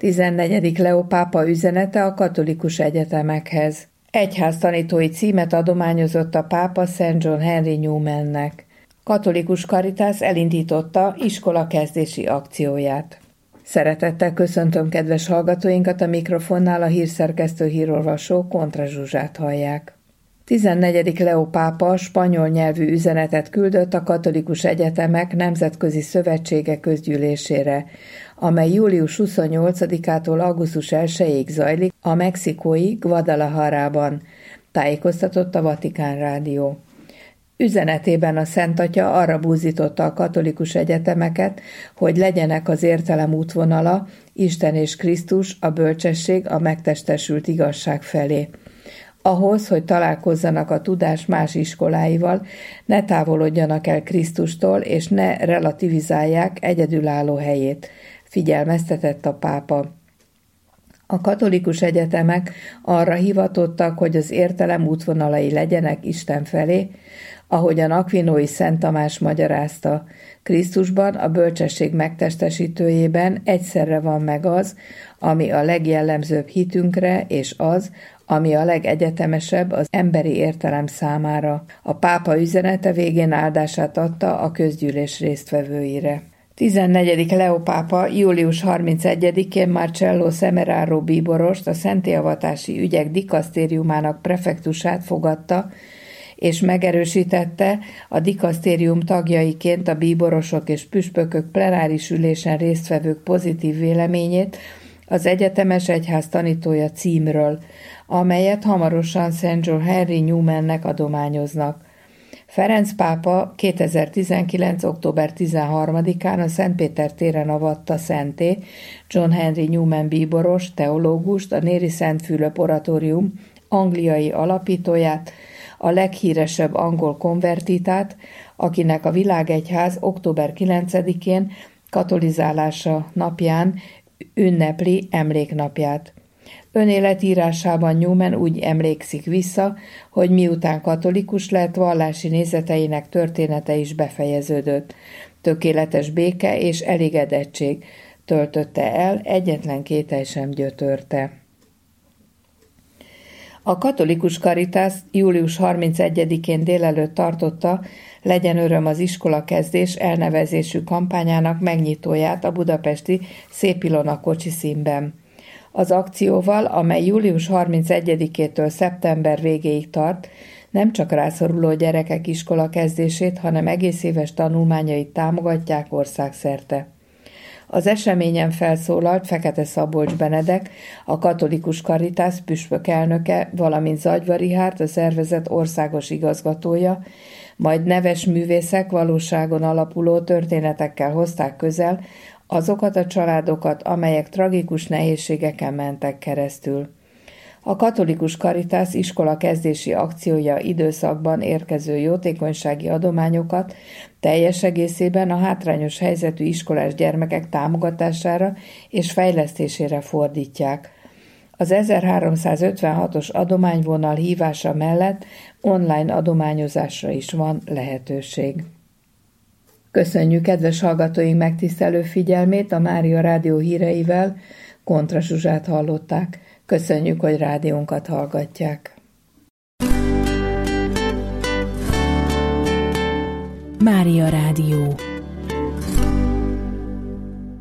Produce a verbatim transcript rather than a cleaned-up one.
tizennegyedik Leó pápa üzenete a katolikus egyetemekhez. Egyháztanítói címet adományozott a pápa Szent John Henry Newmannek. Katolikus Caritas elindította iskolakezdési akcióját. Szeretettel köszöntöm kedves hallgatóinkat, a mikrofonnál a hírszerkesztő hírolvasó Kontra Zsuzsát hallják. tizennegyedik Leó pápa spanyol nyelvű üzenetet küldött a Katolikus Egyetemek Nemzetközi Szövetsége közgyűlésére, amely július huszonnyolcadikától augusztus elsejéig zajlik a mexikói Guadalajarában, tájékoztatott a Vatikán Rádió. Üzenetében a Szent Atya arra buzdította a katolikus egyetemeket, hogy legyenek az értelem útvonala, Isten és Krisztus, a bölcsesség, a megtestesült igazság felé. Ahhoz, hogy találkozzanak a tudás más iskoláival, ne távolodjanak el Krisztustól, és ne relativizálják egyedülálló helyét, figyelmeztetett a pápa. A katolikus egyetemek arra hivatottak, hogy az értelem útvonalai legyenek Isten felé, ahogyan Akvinói Szent Tamás magyarázta, Krisztusban, a bölcsesség megtestesítőjében egyszerre van meg az, ami a legjellemzőbb hitünkre, és az, ami a legegyetemesebb az emberi értelem számára. A pápa üzenete végén áldását adta a közgyűlés résztvevőire. tizennegyedik Leó pápa július harmincegyedikén Marcello Semeraro bíborost, a szentélyavatási ügyek dikasztériumának prefektusát fogadta, és megerősítette a dikasztérium tagjaiként a bíborosok és püspökök plenáris ülésen résztvevők pozitív véleményét az egyetemes egyház tanítója címről, amelyet hamarosan Szent John Henry Newmannek adományoznak. Ferenc pápa kétezer-tizenkilenc. október tizenharmadikán a Szent Péter téren avatta szenté John Henry Newman bíboros, teológust, a Néri Szent Fülöp oratórium angliai alapítóját, a leghíresebb angol konvertitát, akinek a világegyház október kilencedikén katolizálása napján ünnepli emléknapját. Önéletírásában Newman úgy emlékszik vissza, hogy miután katolikus lett, vallási nézeteinek története is befejeződött. Tökéletes béke és elégedettség töltötte el, egyetlen kételj sem gyötörte. A Katolikus Caritas július harmincegyedikén délelőtt tartotta Legyen öröm az iskola kezdés elnevezésű kampányának megnyitóját a budapesti Szép Ilona kocsiszínben. Az akcióval, amely július harmincegyedikétől szeptember végéig tart, nem csak rászoruló gyerekek iskola kezdését, hanem egész éves tanulmányait támogatják országszerte. Az eseményen felszólalt Fekete Szabolcs Benedek, a Katolikus Caritas püspök elnöke, valamint Zagyva Richárd, a szervezet országos igazgatója, majd neves művészek valóságon alapuló történetekkel hozták közel azokat a családokat, amelyek tragikus nehézségeken mentek keresztül. A Katolikus Caritas iskola kezdési akciója időszakban érkező jótékonysági adományokat teljes egészében a hátrányos helyzetű iskolás gyermekek támogatására és fejlesztésére fordítják. Az ezerháromszázötvenhatos adományvonal hívása mellett online adományozásra is van lehetőség. Köszönjük kedves hallgatóink megtisztelő figyelmét, a Mária Rádió híreivel Kontra Zsuzsát hallották. Köszönjük, hogy rádiónkat hallgatják. Mária Rádió.